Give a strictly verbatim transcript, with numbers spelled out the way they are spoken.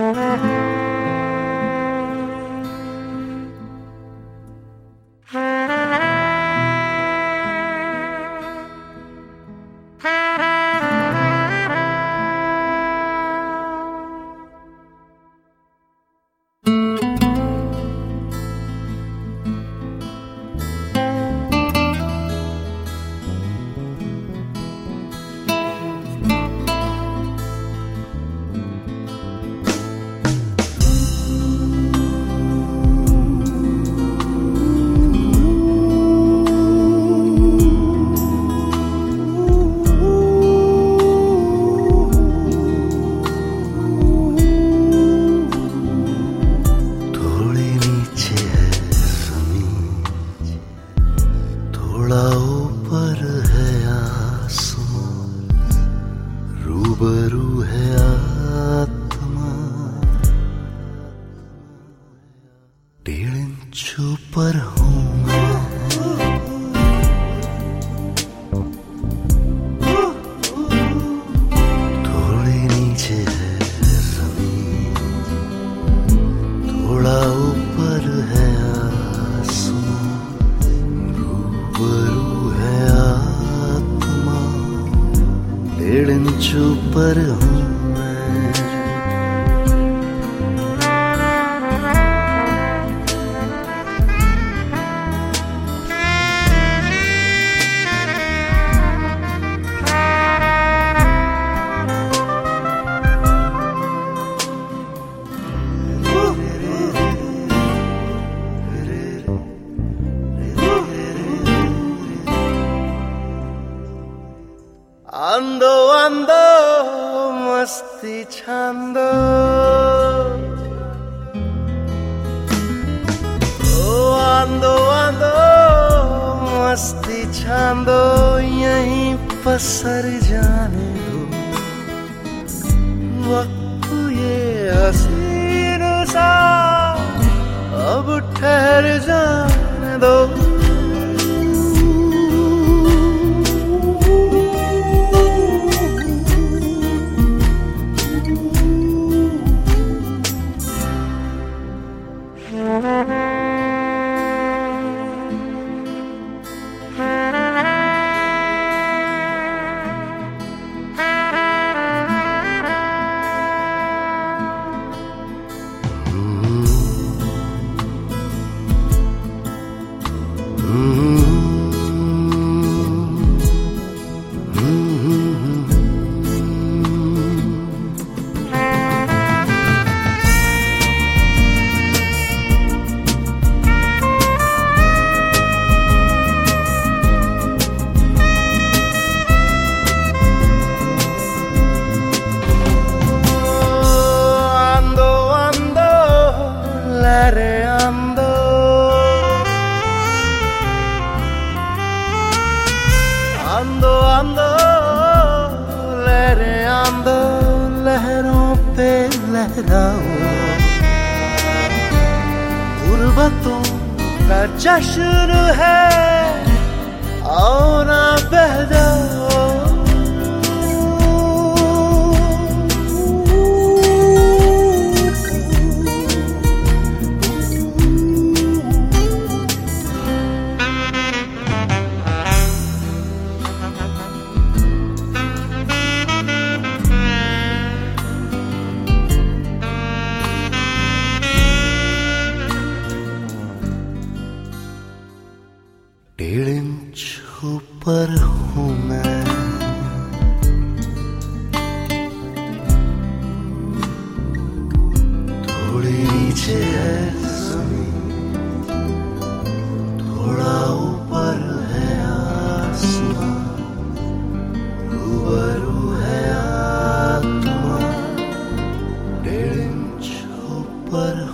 ऊपर है आसमां, रूबरू है आत्मा, डेढ़ इंच ऊपर हूँ मैं, थोड़ी नीचे है जमीन, थोड़ा ऊपर है आसमां, रूबरू है आत्मा, डेढ़ इंच ऊपर हूँ मैं। आंदो आंदो मस्ती छांदो, ओ आंदो आंदो मस्ती छांदो, यहीं पसर जाने दो वक्त ये हसीन सा, अब ठहर जाने दो। आंदो आंदो लहरें आंदो, लहरों पे लहराओ, गुर्बतों का जश्न है, आओ ना बह जाओ। डेढ़ इंच ऊपर हूँ मैं, थोड़ी नीचे है जमीन, थोड़ा ऊपर है आसमां, रूबरू है आत्मा, डेढ़ इंच ऊपर